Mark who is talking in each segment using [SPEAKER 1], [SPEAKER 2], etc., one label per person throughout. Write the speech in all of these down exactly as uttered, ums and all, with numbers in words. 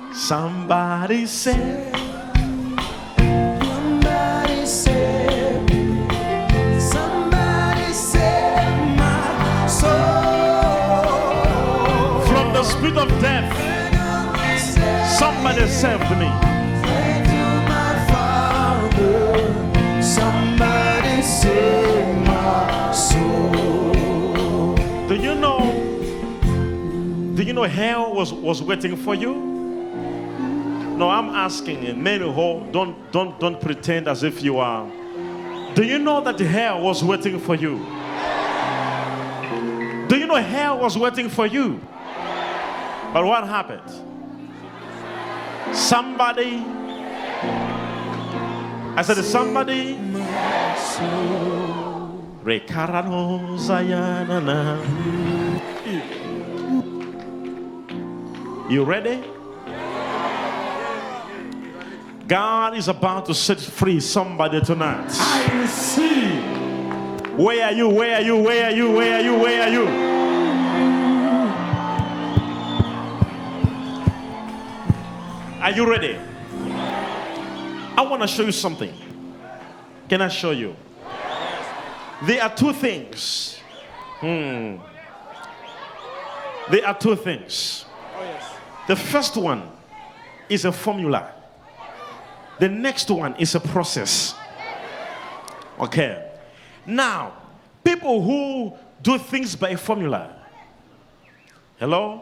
[SPEAKER 1] Somebody say,
[SPEAKER 2] Somebody save me. Somebody save my soul.
[SPEAKER 1] from the spirit of death, somebody saved me.
[SPEAKER 2] Pray to my Father. Somebody save my soul.
[SPEAKER 1] Do you know? Do you know hell was, was waiting for you? No, I'm asking in many who don't don't don't pretend as if you are. Do you know that hell was waiting for you? Do you know hell was waiting for you? But what happened? Somebody, I said somebody. Rekarano Zayanana. You ready? God is about to set free somebody tonight.
[SPEAKER 2] I see.
[SPEAKER 1] Where are you? Where are you? Where are you? Where are you? Where are you? Are you ready? I want to show you something. Can I show you? There are two things. Hmm. There are two things. The first one is a formula. The next one is a process. Okay. Now, people who do things by a formula. Hello?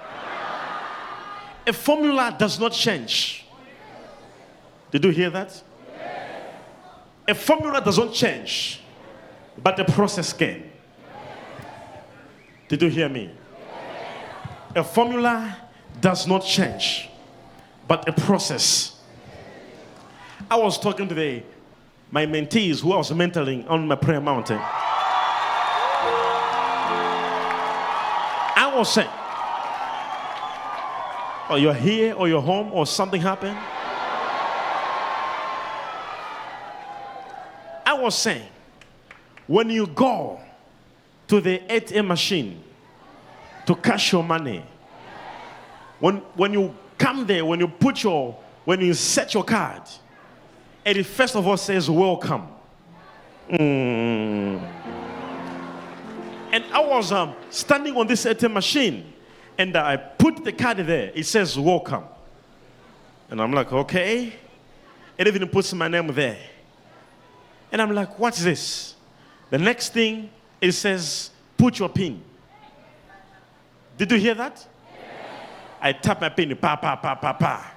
[SPEAKER 1] A formula does not change. Did you hear that? A formula doesn't change, but the process can. Did you hear me? A formula does not change, but a process. I was talking to the, my mentees who I was mentoring on my prayer mountain. I was saying, or you're here or you're home or something happened. I was saying, when you go to the A T M machine to cash your money, when, when you come there, when you put your, when you set your card, and it first of all says, welcome. Mm. And I was um, standing on this A T M machine, and I put the card there. It says, welcome. And I'm like, okay. It even puts my name there. And I'm like, what's this? The next thing, it says, put your pin. Did you hear that? Yes. I tap my pin, pa, pa, pa, pa, pa.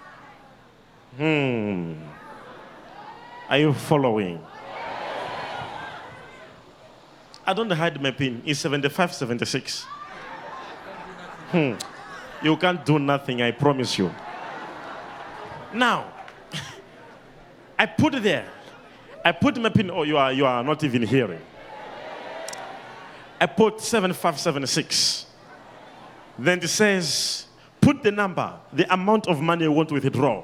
[SPEAKER 1] Hmm. Are you following? I don't hide my pin. It's seventy-five seventy-six. Hmm. You can't do nothing, I promise you. Now, I put it there. I put my pin. Oh, you are you are not even hearing. I put seven five seven six. Then it says, put the number, the amount of money you want to withdraw.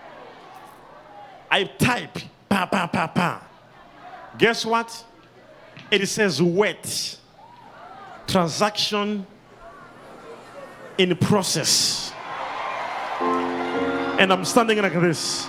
[SPEAKER 1] I type, pa, pa, pa, pa. Guess what? It says wait. Transaction in process. And I'm standing like this.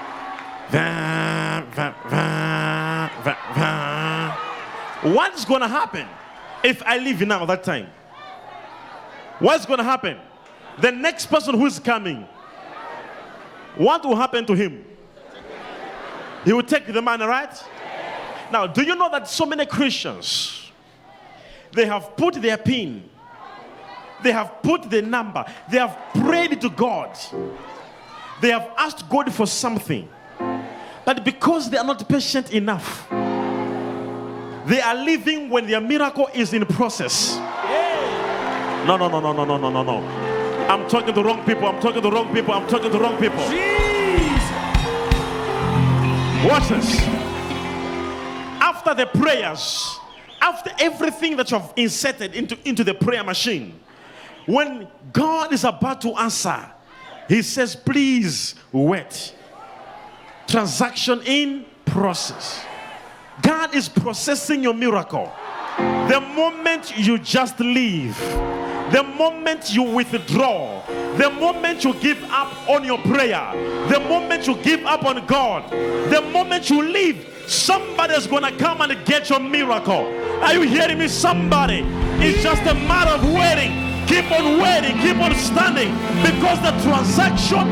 [SPEAKER 1] Va, va, va, va, va. What's going to happen if I leave now that time? What's going to happen? The next person who is coming, what will happen to him? He will take the money, right? Now, do you know that so many Christians, they have put their pin, they have put the number, they have prayed to God, they have asked God for something, but because they are not patient enough, they are living when their miracle is in process. No, no, no, no, no, no, no, no, no. I'm talking to the wrong people. I'm talking to the wrong people. I'm talking to the wrong people.
[SPEAKER 2] Jesus.
[SPEAKER 1] Watch this. After the prayers, after everything that you have inserted into, into the prayer machine, when God is about to answer, He says, please wait. Transaction in process. God is processing your miracle. The moment you just leave, the moment you withdraw, the moment you give up on your prayer, the moment you give up on God, the moment you leave, somebody's gonna come and get your miracle. Are you hearing me? Somebody. It's just a matter of waiting. Keep on waiting, keep on standing, because the transaction.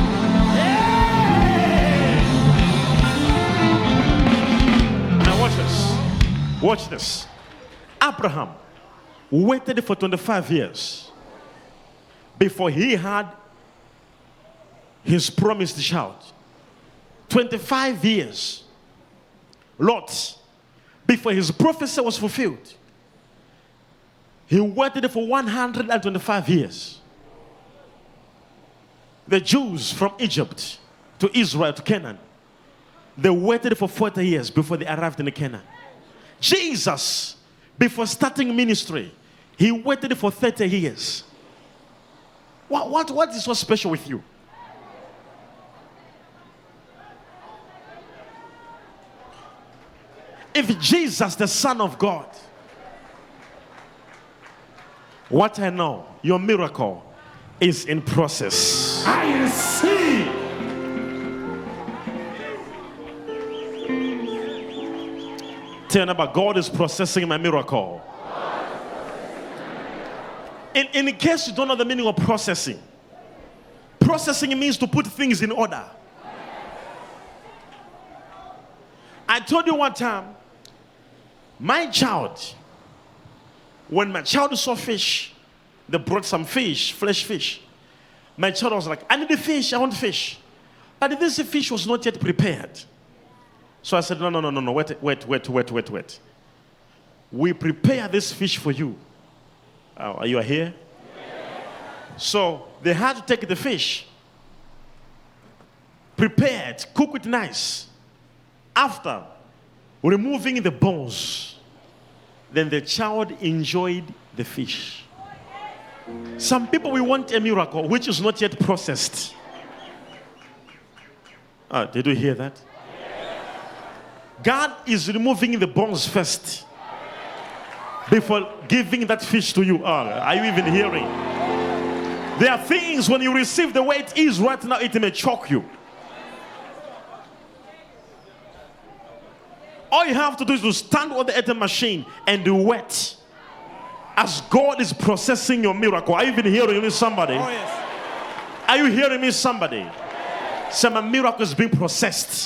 [SPEAKER 1] Now watch this. Watch this. Abraham waited for twenty-five years before he had his promised child. twenty-five years. Lot, before his prophecy was fulfilled. He waited for one hundred twenty-five years. The Jews from Egypt to Israel to Canaan, they waited for forty years before they arrived in Canaan. Jesus, before starting ministry, he waited for thirty years. What, what, what is so special with you? If Jesus, the Son of God, what I know, your miracle is in process.
[SPEAKER 2] I receive.
[SPEAKER 1] Tell them about God is processing my miracle. In, in case you don't know the meaning of processing, processing means to put things in order. I told you one time, my child, when my child saw fish, they brought some fish, fresh fish. My child was like, I need the fish, I want fish. But this fish was not yet prepared. So I said, no, no, no, no, no, wait, wait, wait, wait, wait, wait. We prepare this fish for you. Oh, are you here? So they had to take the fish, prepare it, cook it nice. After removing the bones, then the child enjoyed the fish. Some people, we want a miracle which is not yet processed. Ah, did you hear that? God is removing the bones first before giving that fish to you. Ah, are you even hearing? There are things when you receive the way it is right now, it may choke you. All you have to do is to stand on the A T M machine and do wait as God is processing your miracle. Are you even hearing me, somebody?
[SPEAKER 2] Oh, yes.
[SPEAKER 1] Are you hearing me, somebody? Say, my miracle is being processed.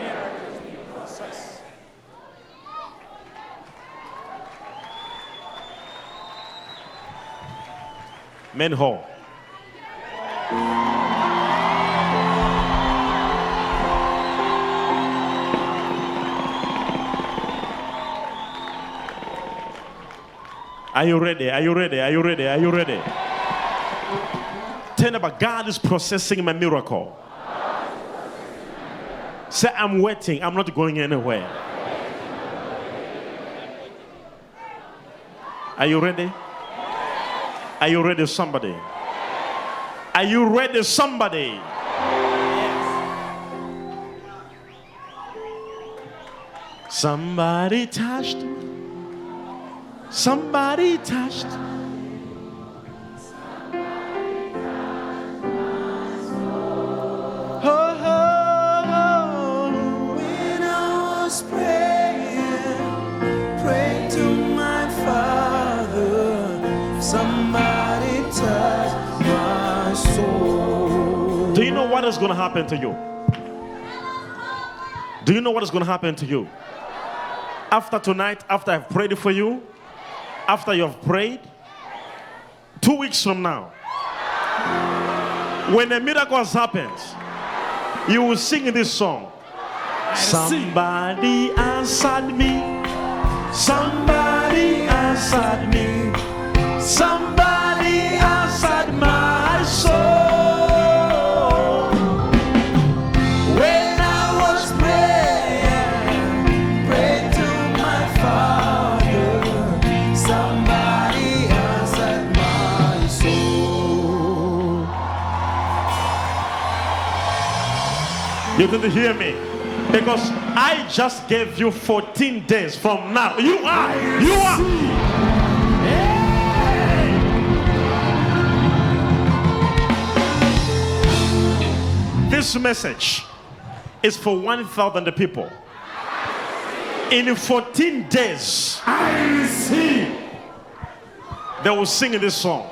[SPEAKER 1] Men hall. Are you ready? Are you ready? Are you ready? Are you ready? Tell about God is processing my miracle. Say, I'm waiting. I'm not going anywhere. Are you ready? Are you ready, somebody? Are you ready, somebody? Somebody touched. Somebody touched. Oh, oh, oh.
[SPEAKER 2] When I was praying, praying to my Father, somebody touched my soul.
[SPEAKER 1] Do you know what is going to happen to you? Do you know what is going to happen to you? After tonight, after I've prayed for you, after you have prayed, two weeks from now, when a miracle has happened, you will sing this song. Somebody answered me. Somebody answered me. Somebody answered my soul.
[SPEAKER 2] When I was praying, praying to my Father, somebody answered my soul.
[SPEAKER 1] You didn't hear me, because I just gave you fourteen days from now. You are, you are. This message is for one thousand people. In fourteen days, I receive. They will sing this song.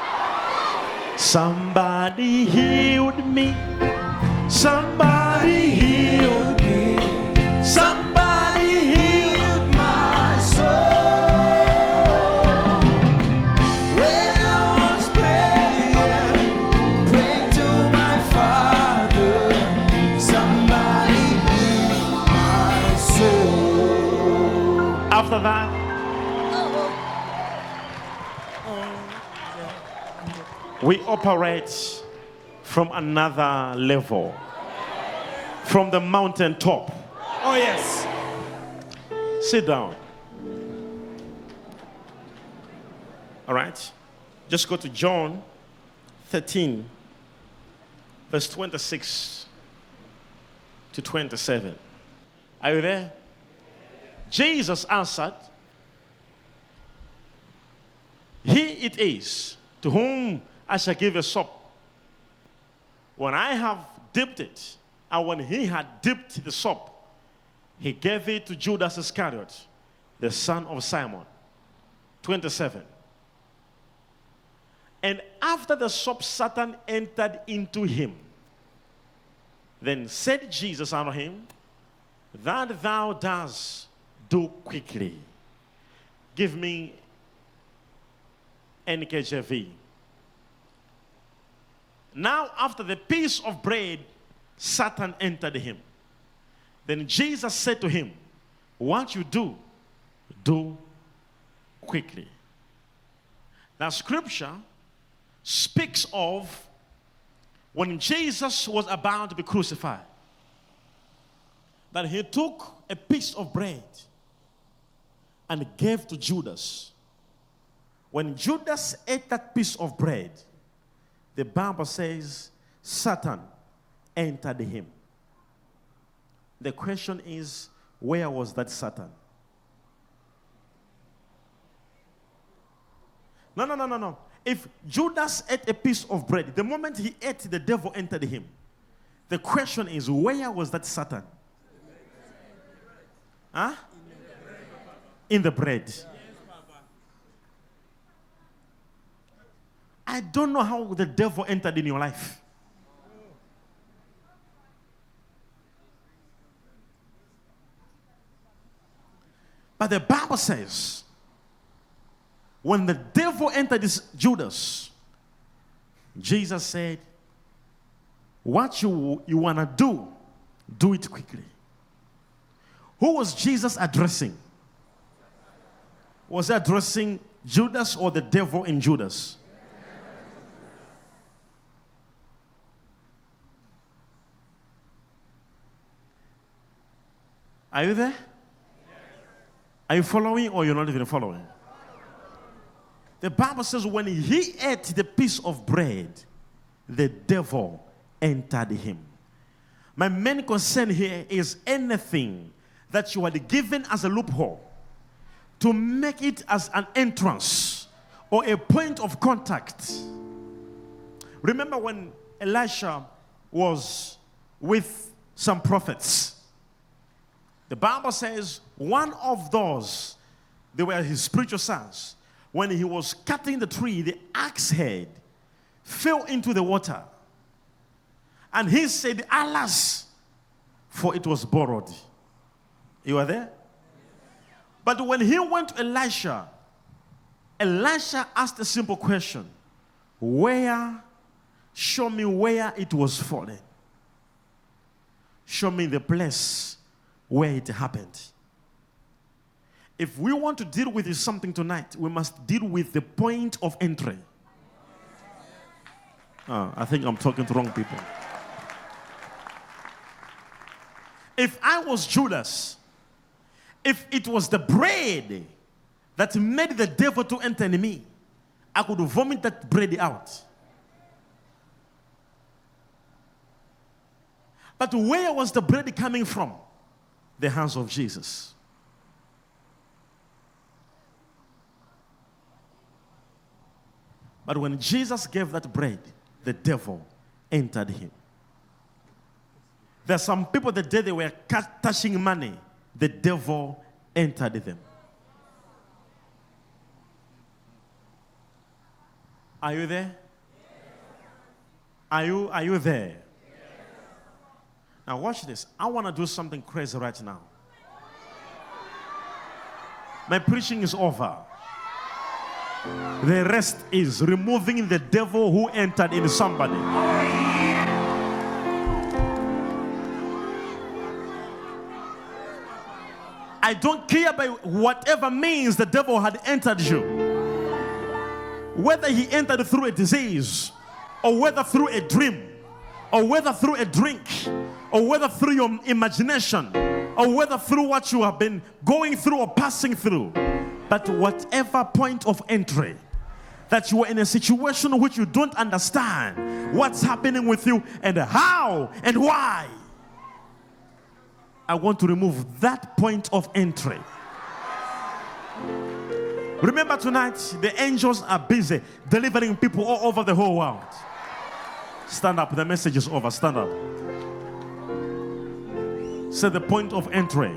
[SPEAKER 1] Somebody healed me. Somebody healed me. Somebody healed my soul.
[SPEAKER 2] When I was praying, praying to my Father, somebody healed my soul.
[SPEAKER 1] After that, we operate from another level, from the mountain top.
[SPEAKER 2] Oh, yes.
[SPEAKER 1] Sit down. All right. Just go to John thirteen, verse twenty-six to twenty-seven. Are you there? Jesus answered, "He it is to whom I shall give a sop. When I have dipped it, and when he had dipped the sop, he gave it to Judas Iscariot, the son of Simon." twenty-seven. And after the sop, Satan entered into him. Then said Jesus unto him, "That thou dost, do quickly." Give me N K J V. Now after the piece of bread, Satan entered him. Then Jesus said to him, "What you do, do quickly." Now scripture speaks of when Jesus was about to be crucified, that he took a piece of bread and gave to Judas. When Judas ate that piece of bread, the Bible says Satan entered him. The question is, where was that Satan? No, no, no, no, no. If Judas ate a piece of bread, the moment he ate, the devil entered him. The question is, where was that Satan? Huh? In the bread. I don't know how the devil entered in your life. But the Bible says, when the devil entered this Judas, Jesus said, what you, you want to do, do it quickly. Who was Jesus addressing? Was he addressing Judas or the devil in Judas? Are you there? Are you following or you're not even following? The Bible says when he ate the piece of bread, the devil entered him. My main concern here is anything that you are given as a loophole to make it as an entrance or a point of contact. Remember when Elisha was with some prophets? The Bible says one of those, they were his spiritual sons. When he was cutting the tree, the axe head fell into the water. And he said, "Alas, for it was borrowed." You are there? But when he went to Elisha, Elisha asked a simple question. Where, show me where it was fallen. Show me the place where it happened. If we want to deal with something tonight, we must deal with the point of entry. Oh, I think I'm talking to wrong people. If I was Judas, if it was the bread that made the devil to enter in me, I could vomit that bread out. But where was the bread coming from? The hands of Jesus. But when Jesus gave that bread, the devil entered him. There's some people the day they were touching money, the devil entered them. Are you there? Are you, are you there? Now watch this. I want to do something crazy right now. My preaching is over. The rest is removing the devil who entered in somebody. I don't care by whatever means the devil had entered you. Whether he entered through a disease, or whether through a dream, or whether through a drink, or whether through your imagination, or whether through what you have been going through or passing through. But whatever point of entry, that you are in a situation which you don't understand what's happening with you and how and why, I want to remove that point of entry. Remember tonight, the angels are busy delivering people all over the whole world. Stand up, the message is over. Stand up. Say the point of entry.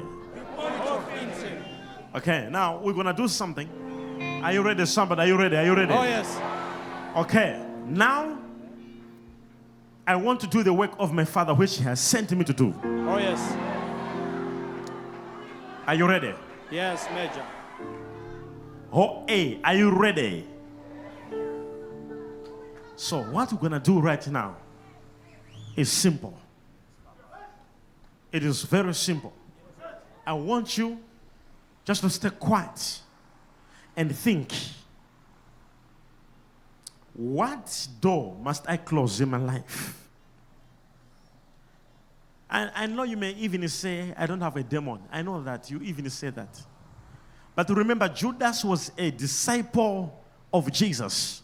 [SPEAKER 1] Okay, now we're going to do something. Are you ready, somebody? Are you ready? Are you ready?
[SPEAKER 2] Oh, yes.
[SPEAKER 1] Okay, now I want to do the work of my Father, which He has sent me to do.
[SPEAKER 2] Oh, yes.
[SPEAKER 1] Are you ready?
[SPEAKER 2] Yes, Major.
[SPEAKER 1] Oh, hey, are you ready? So what we're going to do right now is simple. It is very simple. I want you just to stay quiet and think, what door must I close in my life? And I know you may even say, I don't have a demon. I know that you even say that. But remember, Judas was a disciple of Jesus.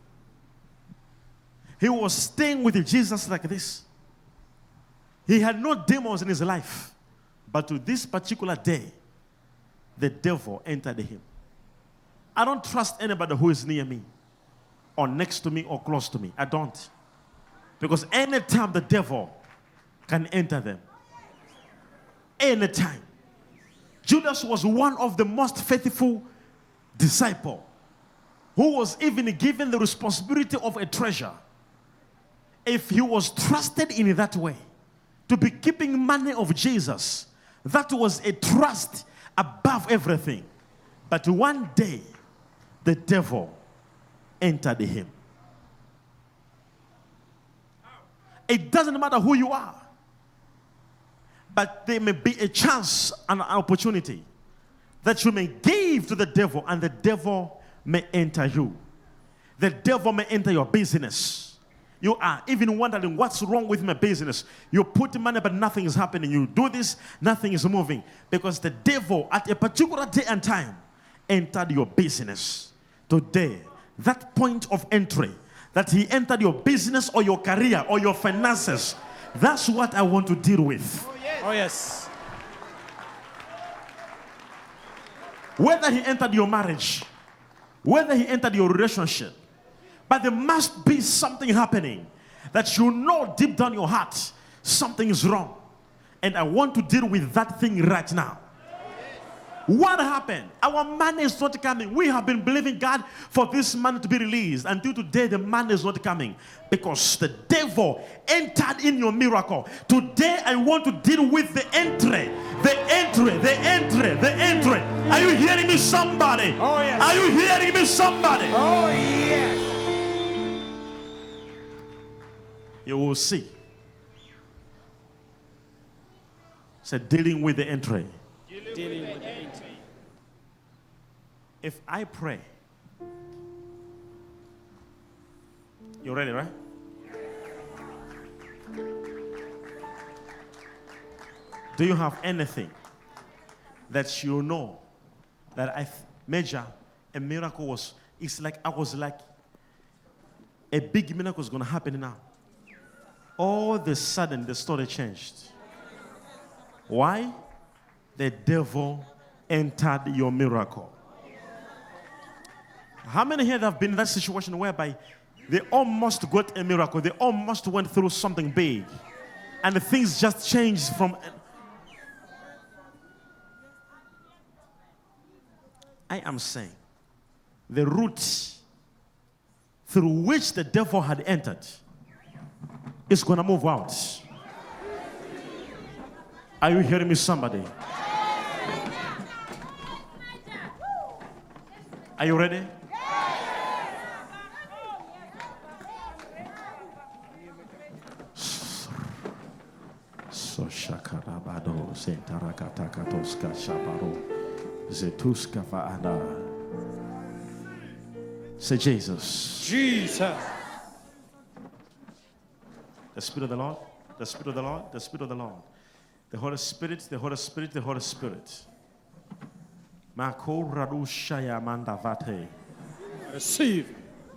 [SPEAKER 1] He was staying with Jesus like this. He had no demons in his life. But to this particular day, the devil entered him. I don't trust anybody who is near me, or next to me, or close to me. I don't. Because anytime the devil can enter them. Anytime. Judas was one of the most faithful disciples, who was even given the responsibility of a treasure. If he was trusted in that way, to be keeping money of Jesus, that was a trust above everything. But one day, the devil entered him. It doesn't matter who you are, but there may be a chance and an opportunity that you may give to the devil, and the devil may enter you. The devil may enter your business. You are even wondering, what's wrong with my business? You put money, but nothing is happening. You do this, nothing is moving. Because the devil, at a particular day and time, entered your business. Today, that point of entry, that he entered your business or your career or your finances, that's what I want to deal with.
[SPEAKER 2] Oh, yes. Oh, yes.
[SPEAKER 1] Whether he entered your marriage, whether he entered your relationship, but there must be something happening that you know deep down your heart something is wrong. And I want to deal with that thing right now. What happened? Our money is not coming. We have been believing God for this money to be released. Until today, the money is not coming. Because the devil entered in your miracle. Today, I want to deal with the entry. The entry, the entry, the entry. Are you hearing me, somebody?
[SPEAKER 2] Oh, yes.
[SPEAKER 1] Are you hearing me, somebody?
[SPEAKER 2] Oh, yes.
[SPEAKER 1] You will see. So dealing with the entry.
[SPEAKER 2] Dealing with the entry.
[SPEAKER 1] If I pray, you ready, right? Do you have anything that you know that I measure a miracle was? It's like I was like a big miracle is going to happen now. All of a sudden, the story changed. Why? The devil entered your miracle. How many here have been in that situation whereby they almost got a miracle? They almost went through something big. And the things just change from. I am saying the route through which the devil had entered is going to move out. Are you hearing me, somebody? Are you ready? So shakarabado sentarakatakatos shabaro zetuska faana. Say Jesus.
[SPEAKER 2] Jesus.
[SPEAKER 1] The Spirit of the Lord, the Spirit of the Lord, the Spirit of the Lord. The Holy Spirit, the Holy Spirit, the Holy Spirit. Mako radushaya mandavate.
[SPEAKER 2] Receive.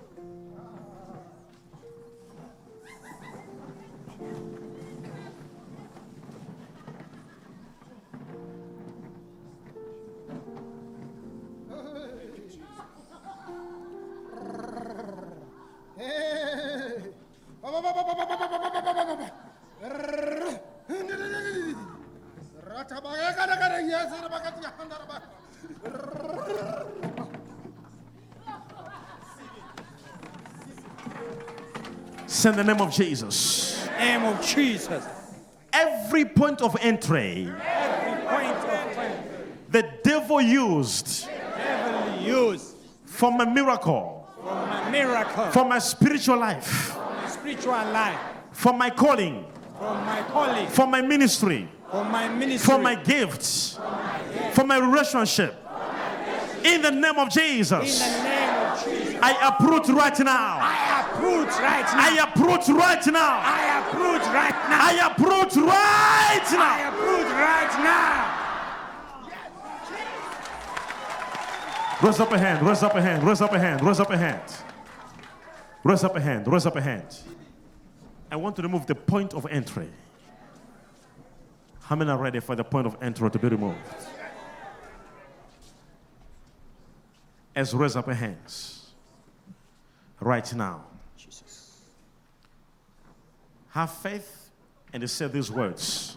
[SPEAKER 1] In the name of Jesus.
[SPEAKER 2] Name of Jesus.
[SPEAKER 1] Every point of entry,
[SPEAKER 2] Every point of entry,
[SPEAKER 1] the devil used,
[SPEAKER 2] devil used
[SPEAKER 1] for my miracle,
[SPEAKER 2] for my miracle,
[SPEAKER 1] for my spiritual life,
[SPEAKER 2] for my spiritual life,
[SPEAKER 1] for my calling,
[SPEAKER 2] for my calling,
[SPEAKER 1] for my ministry,
[SPEAKER 2] for my ministry,
[SPEAKER 1] for my gifts, for my relationship. In the name of Jesus.
[SPEAKER 2] in the name of Jesus.
[SPEAKER 1] I uproot right now.
[SPEAKER 2] I uproot right now.
[SPEAKER 1] I uproot right now.
[SPEAKER 2] I uproot right now.
[SPEAKER 1] I uproot right
[SPEAKER 2] I
[SPEAKER 1] now.
[SPEAKER 2] uproot right now.
[SPEAKER 1] Raise up a hand, raise up a hand, raise up a hand, raise up a hand. Raise up a hand, raise up a hand. I want to remove the point of entry. How many are ready for the point of entry to be removed? As raise up your hands right now.
[SPEAKER 2] Jesus.
[SPEAKER 1] Have faith and say these words.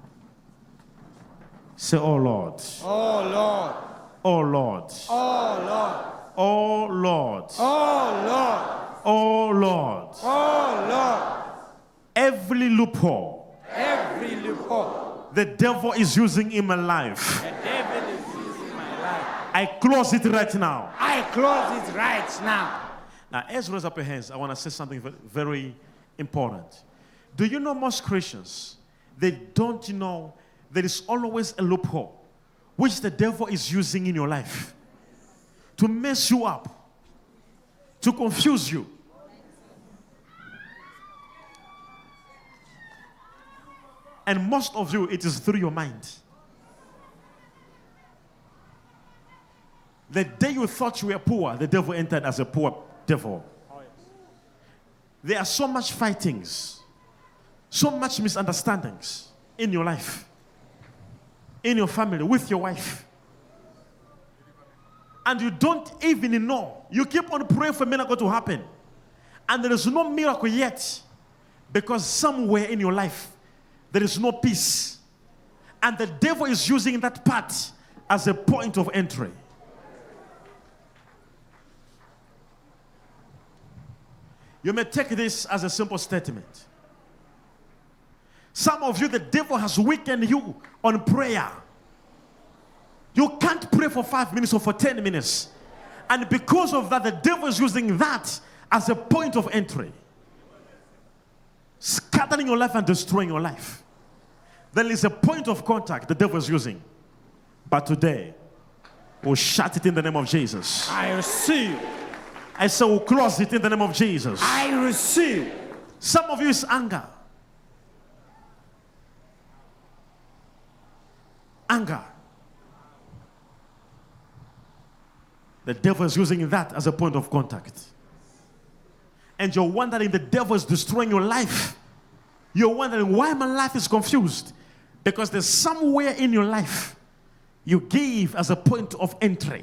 [SPEAKER 1] Say, oh Lord.
[SPEAKER 2] Oh Lord.
[SPEAKER 1] Oh Lord.
[SPEAKER 2] Oh Lord.
[SPEAKER 1] Oh Lord.
[SPEAKER 2] Oh Lord.
[SPEAKER 1] Oh Lord.
[SPEAKER 2] Oh Lord.
[SPEAKER 1] Every loophole
[SPEAKER 2] Every loophole
[SPEAKER 1] the devil is using in my life,
[SPEAKER 2] the devil is using my life,
[SPEAKER 1] I close it right now.
[SPEAKER 2] I close it right now.
[SPEAKER 1] Now, as you raise up your hands, I want to say something ve- very important. Do you know most Christians, they don't know there is always a loophole which the devil is using in your life to mess you up, to confuse you. And most of you, it is through your mind. The day you thought you were poor, the devil entered as a poor devil.
[SPEAKER 2] Oh, yes.
[SPEAKER 1] There are so much fightings, so much misunderstandings in your life, in your family, with your wife. And you don't even know. You keep on praying for a miracle to happen. And there is no miracle yet because somewhere in your life, there is no peace. And the devil is using that part as a point of entry. You may take this as a simple statement. Some of you, the devil has weakened you on prayer. You can't pray for five minutes or for ten minutes. And because of that, the devil is using that as a point of entry. Scattering your life and destroying your life. There is a point of contact the devil is using. But today, we'll shut it in the name of Jesus.
[SPEAKER 2] I receive.
[SPEAKER 1] I say we'll close it in the name of Jesus.
[SPEAKER 2] I receive.
[SPEAKER 1] Some of you is anger. Anger. The devil is using that as a point of contact. And you're wondering the devil is destroying your life. You're wondering why my life is confused. Because there's somewhere in your life you gave as a point of entry.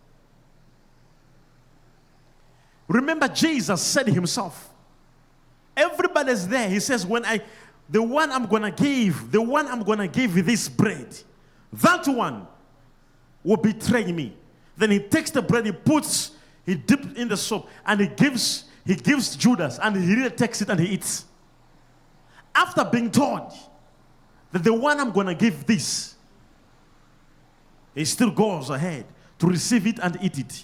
[SPEAKER 1] Remember, Jesus said himself, Everybody's there. He says, when I, the one I'm going to give, the one I'm going to give you this bread, that one will betray me. Then he takes the bread, he puts, he dips in the soup, and he gives, he gives Judas, and he really takes it and he eats. After being told that the one I'm going to give this, he still goes ahead to receive it and eat it.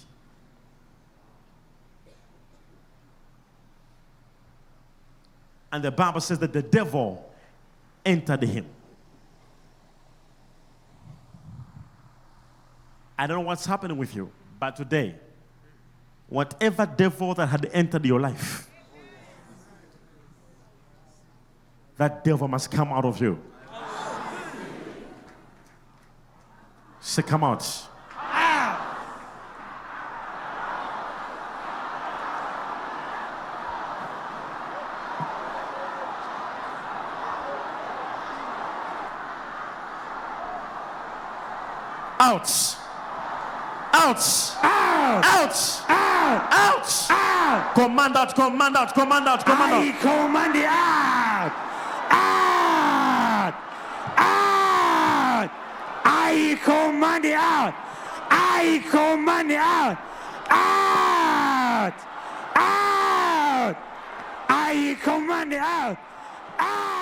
[SPEAKER 1] And the Bible says that the devil entered him. I don't know what's happening with you, but today, whatever devil that had entered your life, that devil must come out of you. Say, come out. Out. Out.
[SPEAKER 2] Out.
[SPEAKER 1] Out.
[SPEAKER 2] Out.
[SPEAKER 1] Out.
[SPEAKER 2] Out.
[SPEAKER 1] Command out. Command out. Command out. Command
[SPEAKER 2] I
[SPEAKER 1] out.
[SPEAKER 2] command you out. Out. Out. I command you out. I command you out. Out. Out. I command you out. Out.